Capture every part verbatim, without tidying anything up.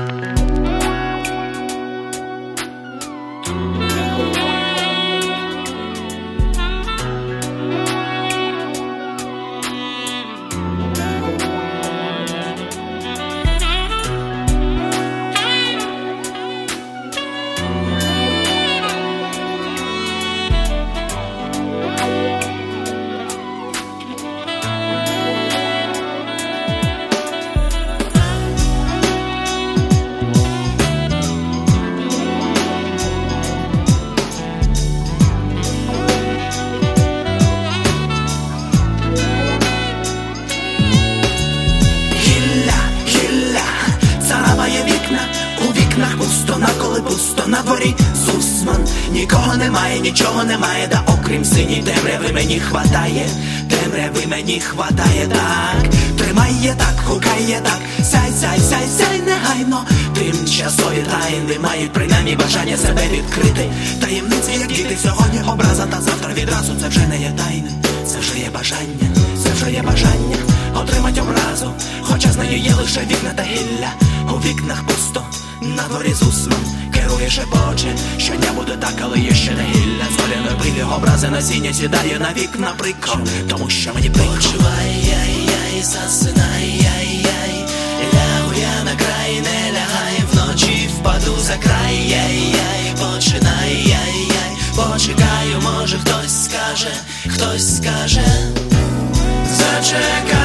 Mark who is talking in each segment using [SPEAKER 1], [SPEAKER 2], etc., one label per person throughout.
[SPEAKER 1] Пусто на дворі Зусман, нікого немає, нічого немає, да окрім синій темряви мені хватає, темряви мені хватає, так, тримає так, гукає так, сяй, сяй, сяй, сяй негайно. Тимчасові тайни мають принаймні бажання себе відкрити. Таємниці, як діти, сьогодні образа, та завтра відразу. Це вже не є тайни, це вже є бажання, це вже є бажання отримать образу, хоча з нею є лише вікна та гілля. У вікнах пусто, на дворі Зусман керує, шепоче, щодня буде так, але є ще не гілля. Зоряної пилі образи насіння сідає на вікна прикро, тому що мені прикро.
[SPEAKER 2] Почувай, яй-яй, засинай, яй-яй, лягу я на край, не лягай, вночі впаду за край, яй-яй, починай, яй-яй, почекаю, може хтось скаже, хтось скаже, зачекай.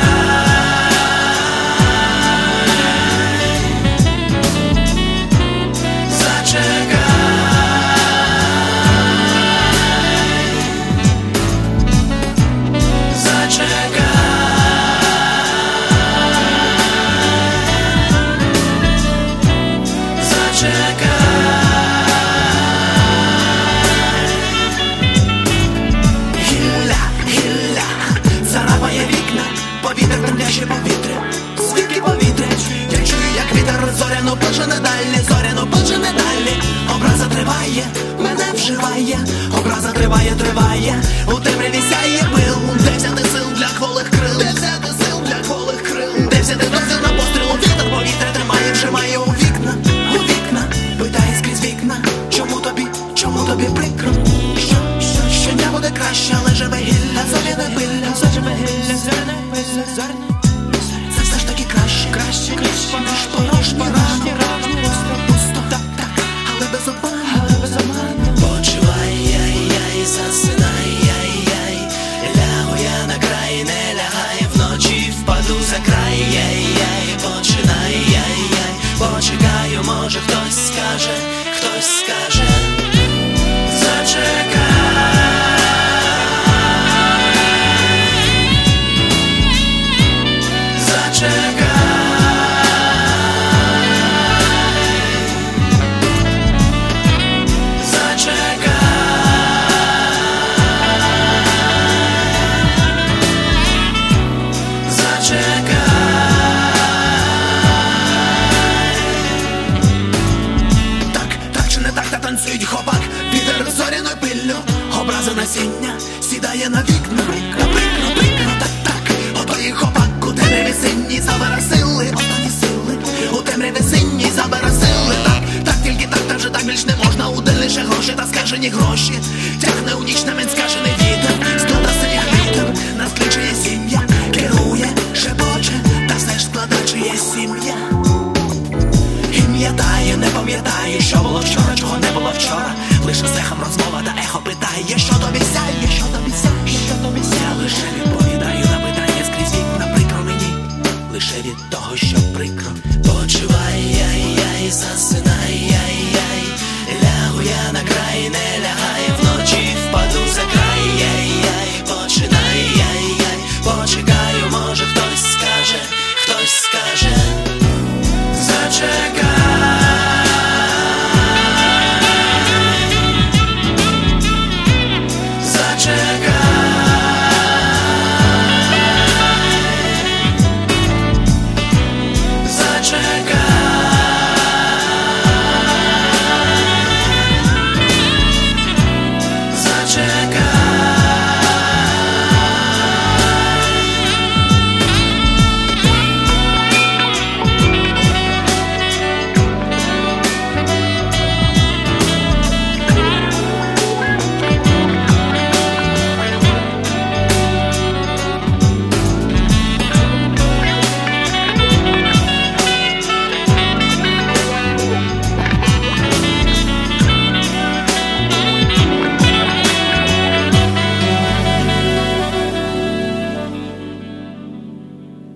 [SPEAKER 1] Повітря, звідки повітря? Я чую, як вітер зоряно пожене далі, зоряно пожене далі. Образа триває, мене вживає, образа триває, триває. У темряві сяє пил, де взяти сил для кволих крил, де взяти сил для кволих крил, де взяти дозвіл на постріл, вітер повітря тримає, вжимає у вікна, у вікна, питає скрізь вікна. Чому тобі, чому тобі прикро? Що, що, щодня буде краще, але живе гілля, зоряне пилля, заживе гілля, зоряне пилля, зоряне. Це все ж таки краще, краще, краще, ніж порожні рани, пусто, пусто, так, так, але без обману, але без обману.
[SPEAKER 2] Почувай, яй-яй, засинай, яй-яй, лягу я на край, не лягай, вночі впаду за край, яй-яй, починай, яй-яй, почекаю, може хтось скаже, хтось скаже, зачекай.
[SPEAKER 1] Танцюють хопак, вітер зоряною пиллю, образи насіння сідає на вікна. Прикро, прикро, прикро, так, так. Отої хопак у темряві синій забере сили, останні сили, у темряві синій забере сили. Так, так, тільки так, та вже так більш не можна. У день лише гроші та скажені гроші. Тягне у ніч на мен скажений вітер, склада синіх вітер, нас кличе сім'я, керує, шепоче, та все ж склада чиє сім'я. І пам'ятаю, не пам'ятаю, що було вчора, чого не було вчора. Лише з ехом розмова та ехо питає, що тобі сяє, що тобі сяє, що тобі сяє. Лише відповідаю на питання скрізь вікна, прикро мені, лише від того, що прикро.
[SPEAKER 2] Почувай, яй-яй, засинай.